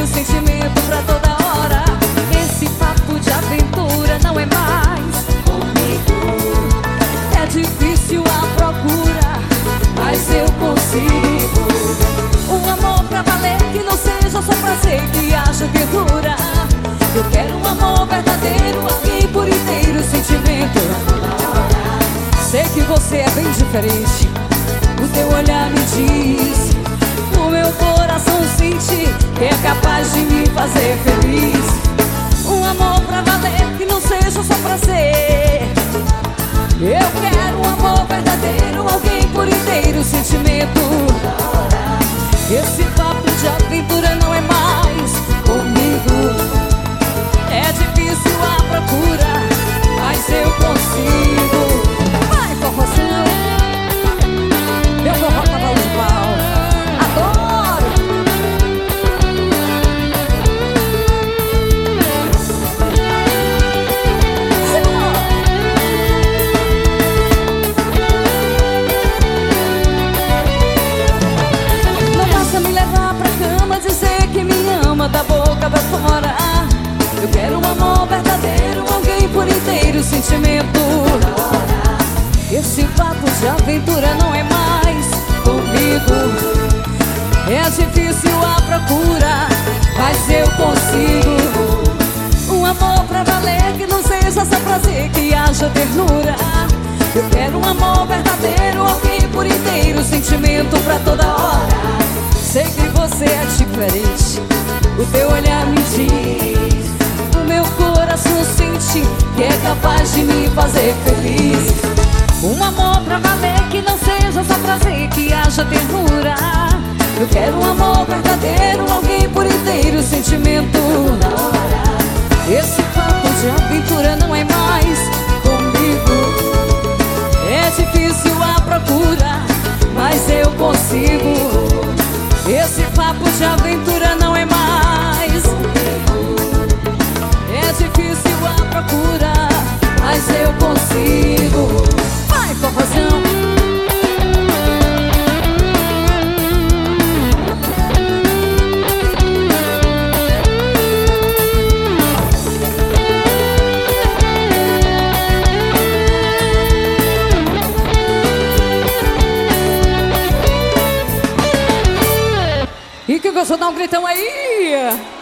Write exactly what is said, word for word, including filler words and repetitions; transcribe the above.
inteiro, sentimento pra toda hora. Esse papo de aventura não é mais comigo. É difícil a procura, mas eu consigo. Um amor pra valer, que não seja só prazer, que haja ternura. Eu quero um amor verdadeiro, alguém por inteiro, sentimento pra toda hora. Sei que você é bem diferente, o teu olhar me diz, o meu coração sente que é capaz de me fazer feliz. Um amor pra valer, que não seja só prazer. Eu quero um amor verdadeiro, alguém por inteiro, sentimento. Esse papo de aventura não é mais comigo. É difícil a procura, mas eu consigo. Vai, forrozão, meu forró cavalo de pau. Adoro! Não basta me levar pra cama, dizer que me ama da boca pra fora. Eu quero um amor verdadeiro, alguém por inteiro, sentimento. Esse papo de aventura não é mais comigo. É difícil a procura, mas eu consigo. Um amor pra valer, que não seja só prazer, que haja ternura. Eu quero um amor verdadeiro, alguém por inteiro, sentimento pra toda hora. Sei que você é diferente, o teu olhar me diz, o meu coração sente que é capaz de me fazer feliz. Um amor pra valer, que não seja só prazer, que haja ternura. Eu quero um amor verdadeiro, alguém por inteiro, sentimento. Esse papo de aventura não é mais comigo. É difícil a procura, mas eu consigo. Esse papo de aventura não é mais comigo. É difícil a procura, mas eu consigo. Vai, forrozão! E que gostou, dá um gritão aí!